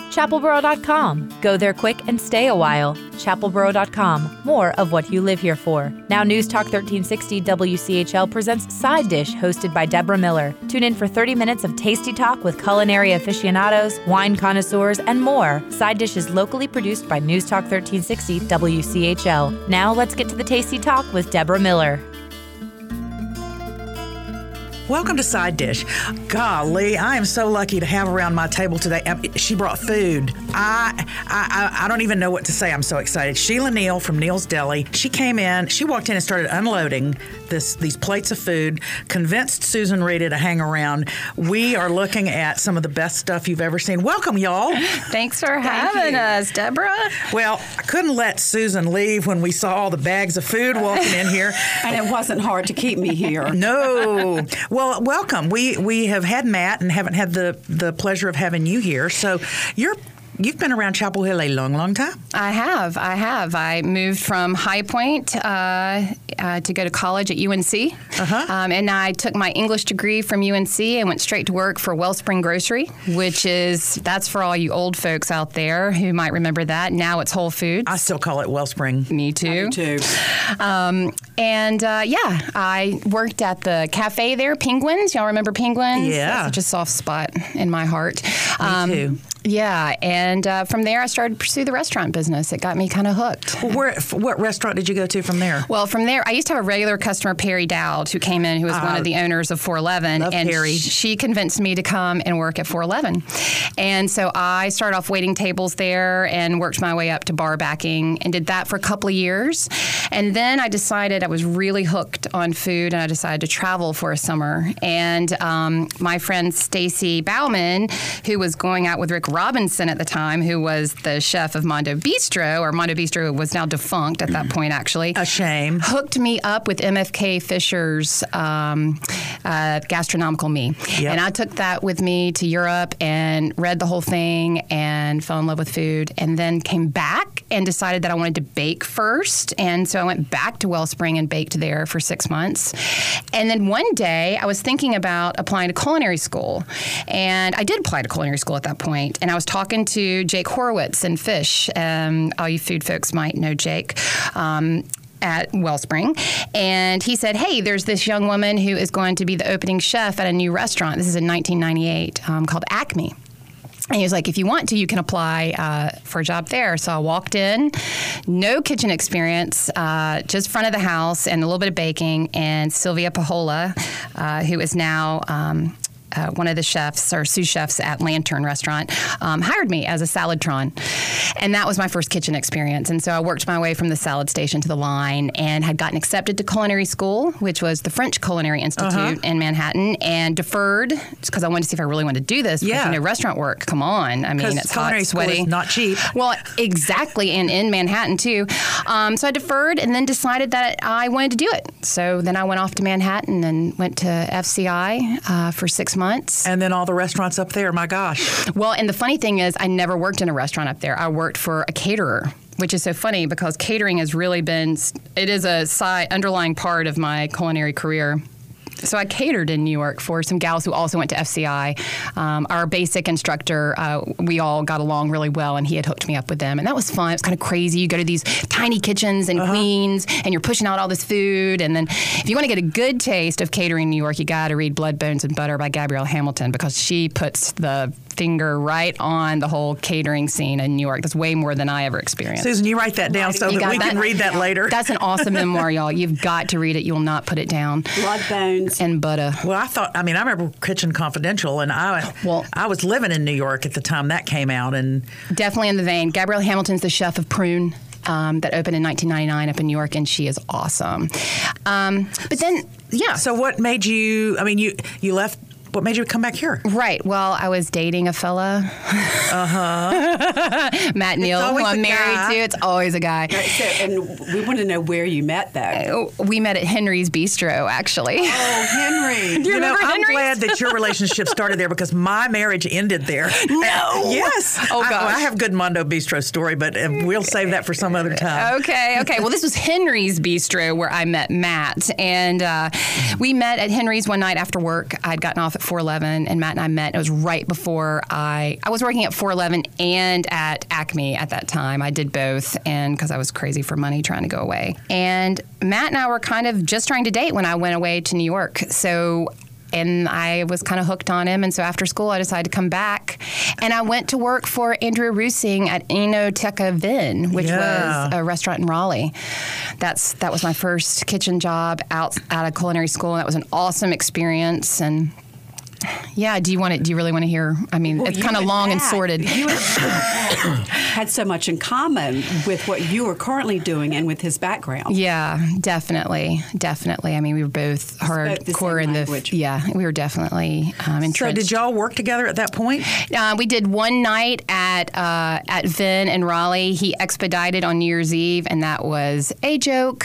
chapelboro.com. Go there quick and stay a while. chapelboro.com. More of what you live here for. Now News Talk 1360 WCHL presents Side Dish, hosted by Deborah Miller. Tune in for 30 minutes of tasty talk with culinary aficionados, wine connoisseurs, and more. Side Dish is locally produced by News Talk 1360 WCHL. Now let's get to the tasty talk with Deborah Miller. Welcome to Side Dish. Golly, I am so lucky to have around my table today. She brought food. I don't even know what to say. I'm so excited. Sheila Neal from Neal's Deli. She came in. She walked in and started unloading these plates of food. Convinced Susan Rita to hang around. We are looking at some of the best stuff you've ever seen. Welcome, y'all. Thanks for having us, Deborah. Well, I couldn't let Susan leave when we saw all the bags of food walking in here. And it wasn't hard to keep me here. No. Well, welcome. We have had Matt and haven't had the pleasure of having you here. So you've been around Chapel Hill a long, long time. I have. I moved from High Point to go to college at UNC. And I took my English degree from UNC and went straight to work for Wellspring Grocery, that's for all you old folks out there who might remember that. Now it's Whole Foods. I still call it Wellspring. Me too. Me too. I worked at the cafe there, Penguins. Y'all remember Penguins? Yeah. That's such a soft spot in my heart. Me too. Yeah, and from there I started to pursue the restaurant business. It got me kind of hooked. Well, what restaurant did you go to from there? Well, from there, I used to have a regular customer, Perry Dowd, who came in, who was one of the owners of 411. Love and Perry. She convinced me to come and work at 411. And so I started off waiting tables there and worked my way up to bar backing and did that for a couple of years. And then I decided I was really hooked on food, and I decided to travel for a summer. And my friend Stacy Bauman, who was going out with Rick Robinson at the time, who was the chef of Mondo Bistro, or Mondo Bistro was now defunct at that point, actually. A shame. Hooked me up with MFK Fisher's Gastronomical Me. Yep. And I took that with me to Europe and read the whole thing and fell in love with food, and then came back and decided that I wanted to bake first. And so I went back to Wellspring and baked there for 6 months. And then one day I was thinking about applying to culinary school. And I did apply to culinary school at that point. And I was talking to Jake Horowitz and Fish. All you food folks might know Jake. At Wellspring, and he said, hey, there's this young woman who is going to be the opening chef at a new restaurant. This is in 1998, called Acme. And he was like, if you want to, you can apply for a job there. So I walked in, no kitchen experience, just front of the house and a little bit of baking. And Sylvia Pajola, who is now one of the chefs or sous chefs at Lantern Restaurant, hired me as a saladtron. And that was my first kitchen experience. And so I worked my way from the salad station to the line and had gotten accepted to culinary school, which was the French Culinary Institute in Manhattan, and deferred because I wanted to see if I really wanted to do this. Because, restaurant work, come on. I mean, it's hot, sweaty. Is not cheap. Well, exactly, and in Manhattan, too. So I deferred and then decided that I wanted to do it. So then I went off to Manhattan and went to FCI for 6 months. And then all the restaurants up there, my gosh. Well, and the funny thing is I never worked in a restaurant up there. I worked for a caterer, which is so funny because catering has really been, it is a underlying part of my culinary career. So I catered in New York for some gals who also went to FCI. Our basic instructor, we all got along really well, and he had hooked me up with them. And that was fun. It was kind of crazy. You go to these tiny kitchens in Queens, and you're pushing out all this food. And then if you want to get a good taste of catering in New York, you got to read Blood, Bones, and Butter by Gabrielle Hamilton, because she puts the finger right on the whole catering scene in New York. That's way more than I ever experienced. Susan, you write that down so that we can read that later. That's an awesome memoir, y'all. You've got to read it. You will not put it down. Blood, Bones, and Butter. Well, I remember Kitchen Confidential, and I was living in New York at the time that came out. And definitely in the vein. Gabrielle Hamilton's the chef of Prune. That opened in 1999 up in New York, and she is awesome. But then, yeah. So what made you, you left, what made you come back here? Right. Well, I was dating a fella. Matt Neal, who I'm married to. It's always a guy. Right, so, and we want to know where you met, though. We met at Henry's Bistro, actually. Oh, Henry. Do you remember I'm Henry's? glad that your relationship started there because my marriage ended there. No. Yes. Oh, gosh. I have a good Mondo Bistro story, but we'll save that for some other time. Okay. Well, this was Henry's Bistro where I met Matt. And we met at Henry's one night after work. I'd gotten off at 411, and Matt and I met. It was right before I was working at 411 and at Acme at that time. I did both, and because I was crazy for money trying to go away. And Matt and I were kind of just trying to date when I went away to New York. And I was kind of hooked on him. And so after school, I decided to come back. And I went to work for Andrea Rusing at Enoteca Vin, which was a restaurant in Raleigh. That was my first kitchen job out of culinary school. And that was an awesome experience. And yeah, do you really want to hear? I mean, it's kind of long and sordid. You had so much in common with what you were currently doing and with his background. Yeah, definitely. I mean, we were both hardcore in the language. Yeah, we were definitely entrenched. So did y'all work together at that point? We did one night at Vin in Raleigh. He expedited on New Year's Eve, and that was a joke.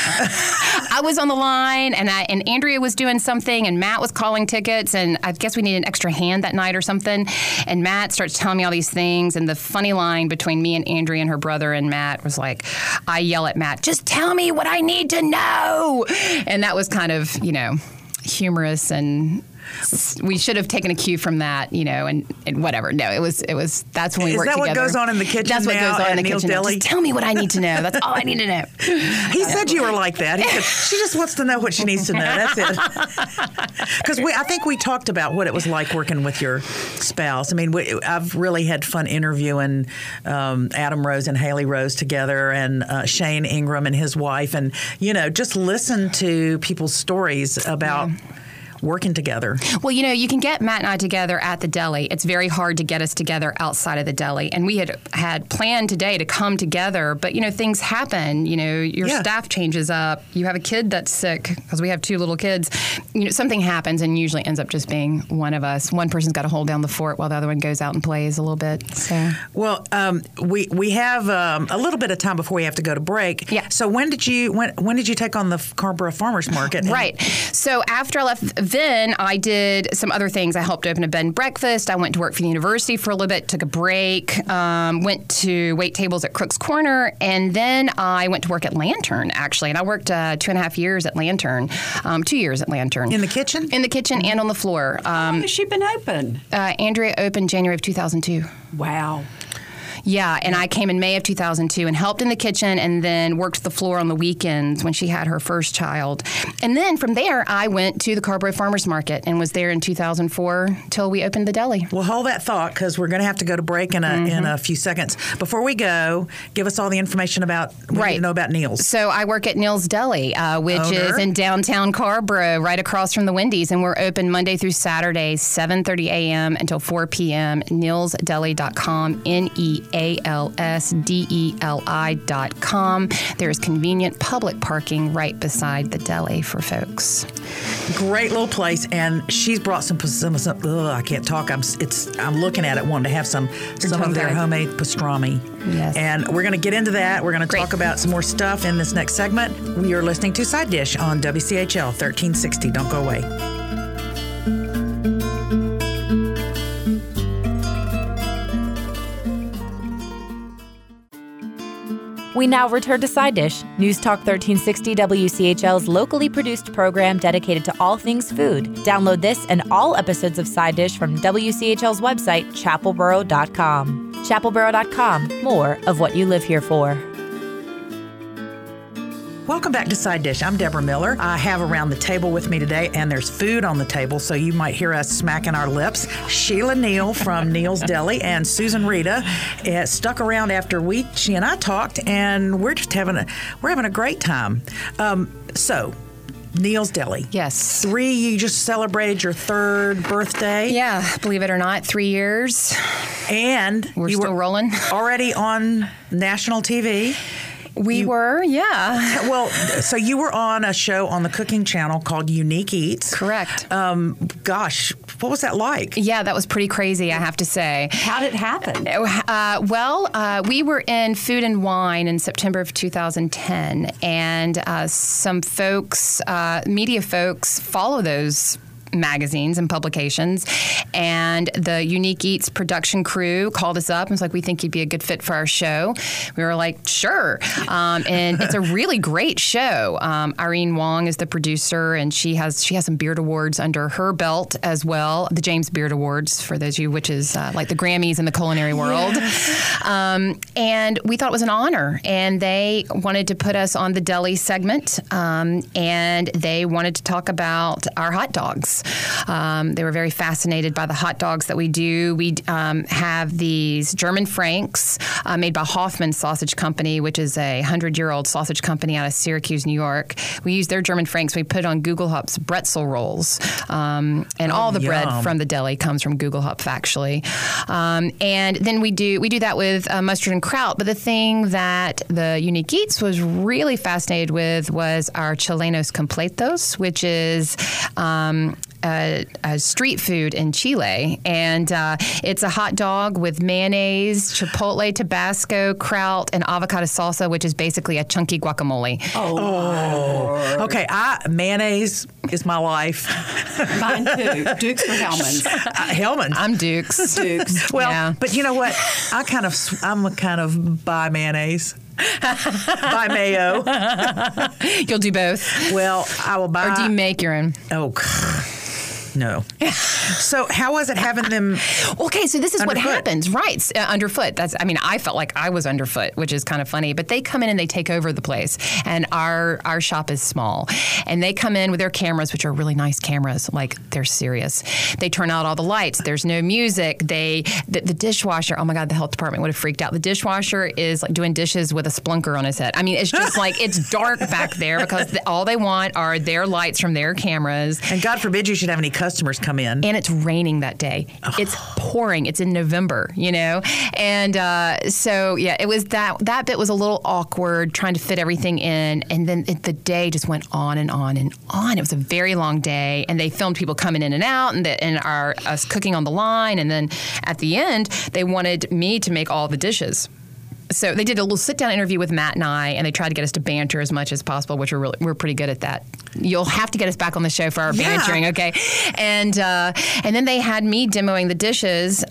I was on the line, and Andrea was doing something, and Matt was calling tickets, and I guess we needed an extra hand that night or something. And Matt starts telling me all these things, and the funny line between me and Andrea and her brother and Matt was like, I yell at Matt, just tell me what I need to know. And that was kind of, humorous, and we should have taken a cue from that, and whatever. No, it was. That's when we worked together. Is that what goes on in the kitchen? That's what now goes on in the Neil's kitchen. Deli? Just tell me what I need to know. That's all I need to know. He said you were like that. He said, she just wants to know what she needs to know. That's it. Because I think we talked about what it was like working with your spouse. I mean, I've really had fun interviewing Adam Rose and Haley Rose together, and Shane Ingram and his wife, and just listen to people's stories about working together. Well, you can get Matt and I together at the deli. It's very hard to get us together outside of the deli. And we had planned today to come together, but, things happen. Your staff changes up. You have a kid that's sick, because we have 2 little kids. Something happens, and usually ends up just being one of us. One person's got to hold down the fort while the other one goes out and plays a little bit. So. Well, we have a little bit of time before we have to go to break. Yeah. So when did you take on the Scarborough Farmers Market? Right. So after I left Vin, I did some other things. I helped open a bed and breakfast. I went to work for the university for a little bit, took a break, went to wait tables at Crook's Corner, and then I went to work at Lantern, actually. And I worked 2.5 years at Lantern, 2 years at Lantern. In the kitchen? In the kitchen and on the floor. How long has she been open? Andrea opened January of 2002. Wow. Yeah, and I came in May of 2002 and helped in the kitchen, and then worked the floor on the weekends when she had her first child. And then from there, I went to the Scarborough Farmers Market and was there in 2004 till we opened the deli. Well, hold that thought, because we're going to have to go to break in a few seconds. Before we go, give us all the information about what you need to know about Neil's. So I work at Neil's Deli, which is in downtown Scarborough, right across from the Wendy's, and we're open Monday through Saturday, 7:30 a.m. until 4 p.m. NeilsDeli.com, NeilsDeli.com. There's convenient public parking right beside the deli for folks. Great little place, and she's brought some I can't talk. I'm looking at it, wanting to have some of their homemade pastrami. Yes. And we're going to get into that. We're going to talk about some more stuff in this next segment. We are listening to Side Dish on WCHL 1360. Don't go away. We now return to Side Dish, News Talk 1360 WCHL's locally produced program dedicated to all things food. Download this and all episodes of Side Dish from WCHL's website, chapelboro.com. Chapelboro.com, more of what you live here for. Welcome back to Side Dish. I'm Deborah Miller. I have around the table with me today, and there's food on the table, so you might hear us smacking our lips. Sheila Neal from Neil's Deli and Susan Rita stuck around after she and I talked, and we're just having a great time. So, Neil's Deli. Yes. You just celebrated your 3rd birthday. Yeah, believe it or not, 3 years. And we're you still were rolling. Already on national TV. We were, yeah. Well, so you were on a show on the Cooking Channel called Unique Eats. Correct. Gosh, what was that like? Yeah, that was pretty crazy, I have to say. How did it happen? We were in Food and Wine in September of 2010, and some folks, media folks, follow those magazines and publications. And the Unique Eats production crew called us up and was like, we think you'd be a good fit for our show. We were like, sure. And it's a really great show. Irene Wong is the producer, and she has some Beard Awards under her belt as well. The James Beard Awards, for those of you, which is like the Grammys in the culinary world. And we thought it was an honor. And they wanted to put us on the deli segment, and they wanted to talk about our hot dogs. They were very fascinated by the hot dogs that we do. We have these German Franks made by Hoffman Sausage Company, which is a 100-year-old sausage company out of Syracuse, New York. We use their German Franks. We put on Gugelhupf's Bretzel rolls. And all the bread from the deli comes from Gugelhupf, actually. And then we do that with mustard and kraut. But the thing that the Unique Eats was really fascinated with was our Chilenos Completos, which is a street food in Chile, and it's a hot dog with mayonnaise, chipotle, Tabasco, kraut, and avocado salsa, which is basically a chunky guacamole. Oh. Okay, mayonnaise is my life. Mine too. Dukes or Hellman's? Hellman's. I'm Dukes. Dukes. Well, yeah. But you know what? I'm kind of by mayonnaise. By mayo. You'll do both. Well, I will buy. Or do you make your own? Oh, no. So how was it having them? Okay, so this is what underfoot? happens, right? Underfoot. I felt like I was underfoot, which is kind of funny. But they come in and they take over the place, and our shop is small, and they come in with their cameras, which are really nice cameras, like they're serious. They turn out all the lights. There's no music. The dishwasher. Oh my God, the health department would have freaked out. The dishwasher is like doing dishes with a splunker on his head. I mean, it's just like it's dark back there because all they want are their lights from their cameras. And God forbid you should have any customers come in. And it's raining that day. Oh. It's pouring. It's in November, And so, yeah, it was that bit was a little awkward trying to fit everything in. And then the day just went on and on and on. It was a very long day. And they filmed people coming in and out and us cooking on the line. And then at the end, they wanted me to make all the dishes. So they did a little sit-down interview with Matt and I, and they tried to get us to banter as much as possible, which we're pretty good at that. You'll have to get us back on the show for our bantering, okay? And then they had me demoing the dishes,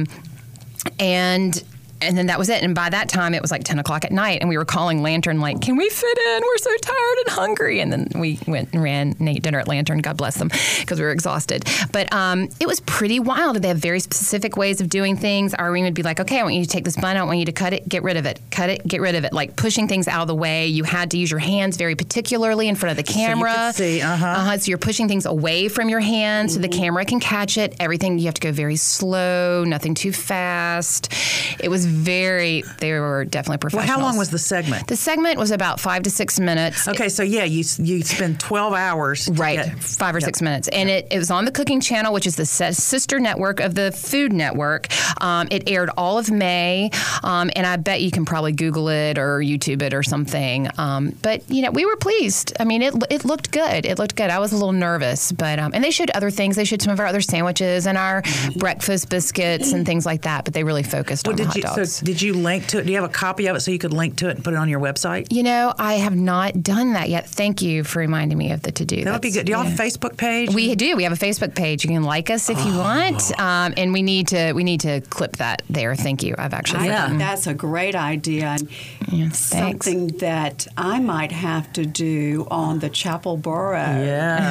and then that was it. And by that time, it was like 10 o'clock at night, and we were calling Lantern like, can we fit in? We're so tired and hungry. And then we went and ran and ate dinner at Lantern, God bless them, because we were exhausted. But it was pretty wild. They have very specific ways of doing things. Irene would be like, okay, I want you to take this bun. I want you to cut it, get rid of it. Cut it, get rid of it. Like pushing things out of the way. You had to use your hands very particularly in front of the camera. So you could see, So you're pushing things away from your hands so the camera can catch it. Everything, you have to go very slow, nothing too fast. It was they were definitely professionals. Well, how long was the segment? The segment was about 5 to 6 minutes. Okay, so yeah, you spend 12 hours. Right, 5 or 6 minutes. And it was on the Cooking Channel, which is the sister network of the Food Network. It aired all of May, and I bet you can probably Google it or YouTube it or something. But, we were pleased. I mean, it looked good. It looked good. I was a little nervous, but and they showed other things. They showed some of our other sandwiches and our breakfast biscuits and things like that, but they really focused on the hot dogs. So did you link to it? Do you have a copy of it so you could link to it and put it on your website? I have not done that yet. Thank you for reminding me of the to-do. That would be good. Do you have a Facebook page? We do. We have a Facebook page. You can like us if you want. And we need to clip that there. Thank you. I've actually I think that's a great idea. And something that I might have to do on the chapelboro.com.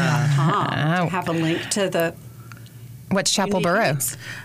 Yeah. Have a link to the... What's Chapelboro?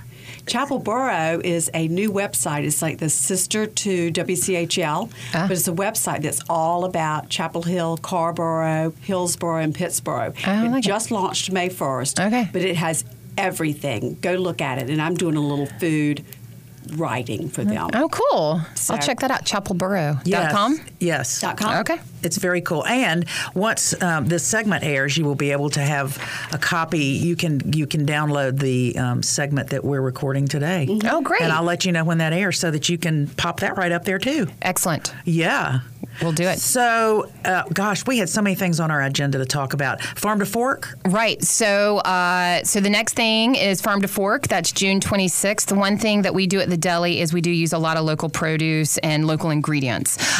Chapelboro is a new website. It's like the sister to WCHL, but it's a website that's all about Chapel Hill, Carborough, Hillsboro, and Pittsboro. It just launched May 1st, but it has everything. Go look at it. And I'm doing a little food writing for them. Oh, cool. So, I'll check that out, chapelboro.com? Yes. .com? Okay. It's very cool. And once this segment airs, you will be able to have a copy. You can download the segment that we're recording today. Mm-hmm. Oh, great. And I'll let you know when that airs so that you can pop that right up there, too. Excellent. Yeah. We'll do it. So, we had so many things on our agenda to talk about. Farm to Fork? Right. So the next thing is Farm to Fork. That's June 26th. The one thing that we do at the deli is we do use a lot of local produce and local ingredients. We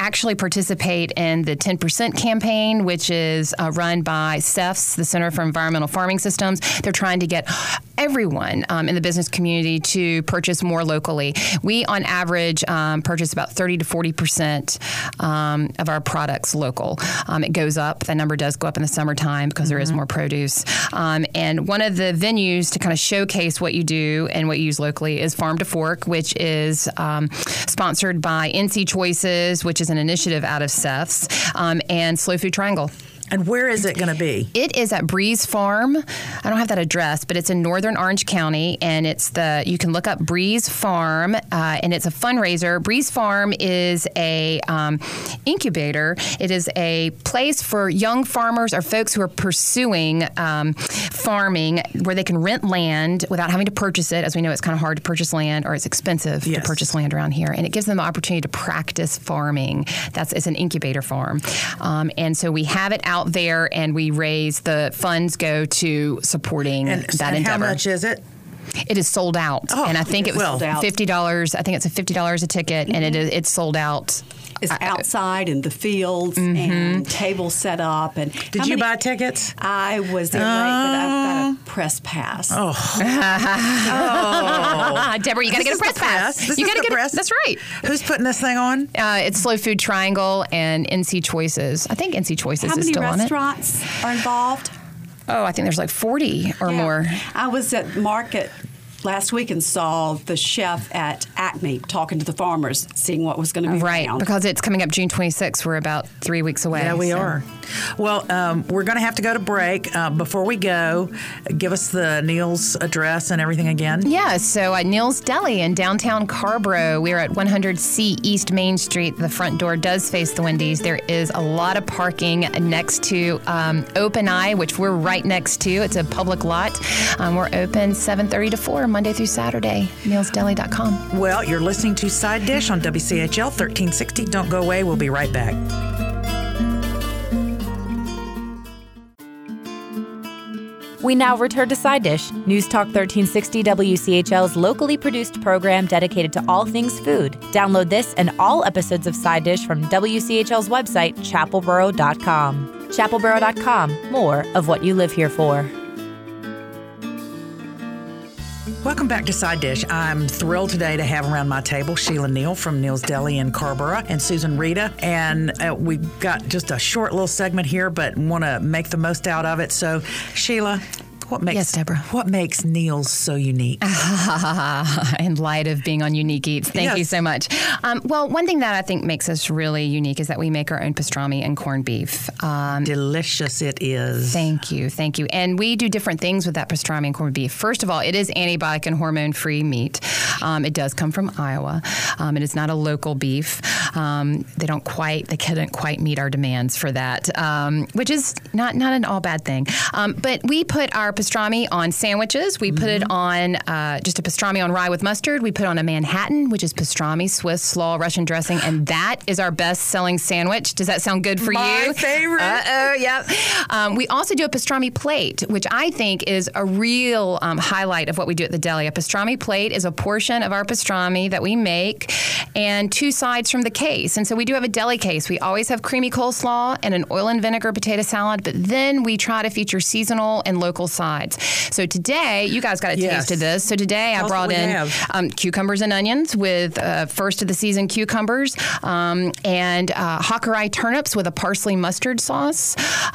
actually participate in the 10% campaign, which is run by CEFS, the Center for Environmental Farming Systems. They're trying to get everyone in the business community to purchase more locally. We, on average, purchase about 30 to 40% of our products local. It goes up. That number does go up in the summertime because there is more produce. And one of the venues to kind of showcase what you do and what you use locally is Farm to Fork, which is sponsored by NC Choices, which is an initiative out of CEFS, and Slow Food Triangle. And where is it going to be? It is at Breeze Farm. I don't have that address, but it's in northern Orange County, and you can look up Breeze Farm, and it's a fundraiser. Breeze Farm is a incubator. It is a place for young farmers or folks who are pursuing farming where they can rent land without having to purchase it. As we know, it's kind of hard to purchase land, or it's expensive to purchase land around here, and it gives them the opportunity to practice farming. It's an incubator farm, and so we have it out there, and we raise the funds go to supporting that endeavor. How much is it? It is sold out, and I think it was $50. I think it's $50 a ticket, and it's sold out. It's outside in the fields and tables set up. And did you buy tickets? I was there late, but I've got a press pass. Oh, Deborah, you got to get a press pass. You got to get press. That's right. Who's putting this thing on? It's Slow Food Triangle and NC Choices. I think NC Choices is still on it. How many restaurants are involved? Oh, I think there's like 40 or more. I was at market last week and saw the chef at Acme talking to the farmers, seeing what was going to be found. Because it's coming up June 26th. We're about 3 weeks away. Yeah, we are. Well, we're going to have to go to break. Before we go, give us the Neil's address and everything again. Yeah, so at Neil's Deli in downtown Carrboro, we're at 100C East Main Street. The front door does face the Wendy's. There is a lot of parking next to Open Eye, which we're right next to. It's a public lot. We're open 7:30 to 4. Monday through Saturday, neilsdeli.com. Well, you're listening to Side Dish on WCHL 1360. Don't go away. We'll be right back. We now return to Side Dish, News Talk 1360 WCHL's locally produced program dedicated to all things food. Download this and all episodes of Side Dish from WCHL's website, chapelboro.com. Chapelboro.com, more of what you live here for. Welcome back to Side Dish. I'm thrilled today to have around my table Sheila Neal from Neil's Deli in Carrboro and Susan Rita. And we've got just a short little segment here, but want to make the most out of it. So, Sheila, Yes, Deborah. What makes Neil's so unique? In light of being on Unique Eats. Thank you so much. Well, one thing that I think makes us really unique is that we make our own pastrami and corned beef. Delicious it is. Thank you. And we do different things with that pastrami and corned beef. First of all, it is antibiotic and hormone-free meat. It does come from Iowa. It is not a local beef. They couldn't quite meet our demands for that, which is not an all bad thing. But we put our pastrami on sandwiches. We put it on just a pastrami on rye with mustard. We put on a Manhattan, which is pastrami, Swiss, slaw, Russian dressing, and that is our best-selling sandwich. Does that sound good for you? My favorite. Yep. We also do a pastrami plate, which I think is a real highlight of what we do at the deli. A pastrami plate is a portion of our pastrami that we make and two sides from the case. And so we do have a deli case. We always have creamy coleslaw and an oil and vinegar potato salad, but then we try to feature seasonal and local sides. So today, you guys got a taste of this. So today I brought in cucumbers and onions with first of the season cucumbers and Hakurei turnips with a parsley mustard sauce.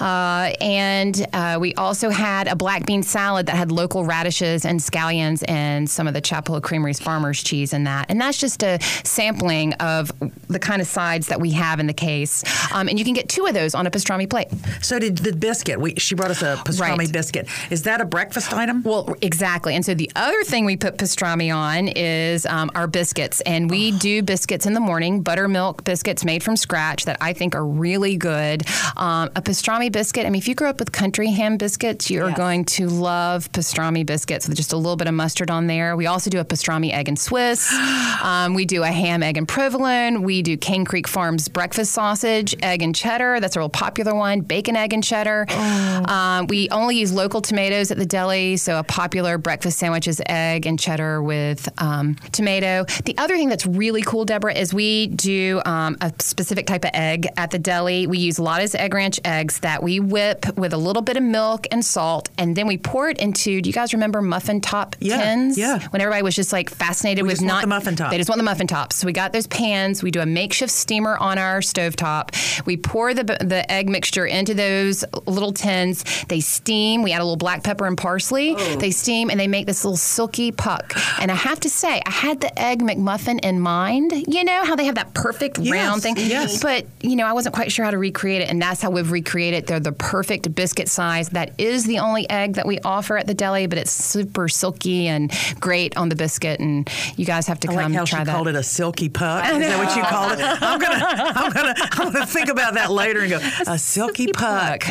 And we also had a black bean salad that had local radishes and scallions and some of the Chapel Hill Creamery's farmer's cheese in that. And that's just a sampling of the kind of sides that we have in the case. And you can get two of those on a pastrami plate. So did the biscuit. She brought us a pastrami biscuit. Is that a breakfast item? Well, exactly. And so the other thing we put pastrami on is our biscuits. And we do biscuits in the morning, buttermilk biscuits made from scratch that I think are really good. A pastrami biscuit, I mean, if you grew up with country ham biscuits, you're going to love pastrami biscuits with just a little bit of mustard on there. We also do a pastrami egg and Swiss. We do a ham, egg, and provolone. We do Cane Creek Farms breakfast sausage, egg and cheddar. That's a real popular one. Bacon, egg, and cheddar. We only use local tomatoes at the deli, so a popular breakfast sandwich is egg and cheddar with tomato. The other thing that's really cool, Deborah, is we do a specific type of egg at the deli. We use Lotta's Egg Ranch eggs that we whip with a little bit of milk and salt, and then we pour it into, do you guys remember muffin top tins? Yeah. When everybody was just like fascinated with want the muffin top. They just want the muffin tops. So we got those pans. We do a makeshift steamer on our stovetop. We pour the egg mixture into those little tins. They steam. We add a little black pepper and parsley. They steam, and they make this little silky puck. And I have to say, I had the Egg McMuffin in mind. You know how they have that perfect round thing? Yes. But, I wasn't quite sure how to recreate it, and that's how we've recreated it. They're the perfect biscuit size. That is the only egg that we offer at the deli, but it's super silky and great on the biscuit, and you guys have to come like how try she that. called it a silky puck. Is that what you called it? I'm gonna think about that later and go, a silky puck.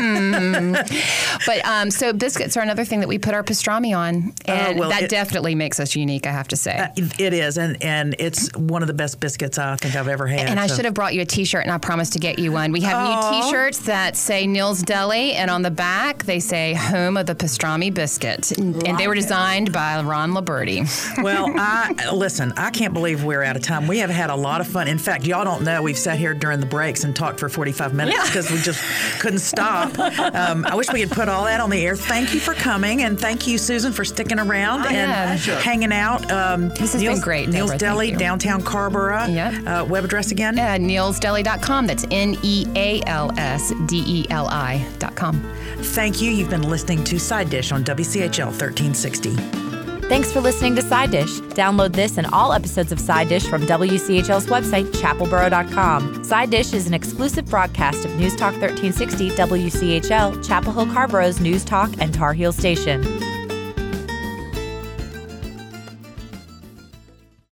But so biscuits are another thing that we put our pastrami on, and that definitely makes us unique, I have to say. It is, and it's one of the best biscuits I think I've ever had. And I should have brought you a T-shirt, and I promised to get you one. We have new T-shirts that say Neil's Deli, and on the back they say Home of the Pastrami Biscuit, and they were designed by Ron Liberti. Well, I can't believe we're out of time. We have had a lot of fun. In fact, y'all don't know, we've sat here during the breaks and talked for 45 minutes because we just couldn't stop. I wish we had put all that on the air. Thank you for coming, and thank you, Susan, for sticking around and hanging out. This has been great, Neil's Deborah, Deli, downtown Carrboro. Yep. Web address again? NeilsDeli.com. That's NealsDeli.com. Thank you. You've been listening to Side Dish on WCHL 1360. Thanks for listening to Side Dish. Download this and all episodes of Side Dish from WCHL's website, chapelboro.com. Side Dish is an exclusive broadcast of News Talk 1360 WCHL, Chapel Hill Carrboro's News Talk and Tar Heel Station.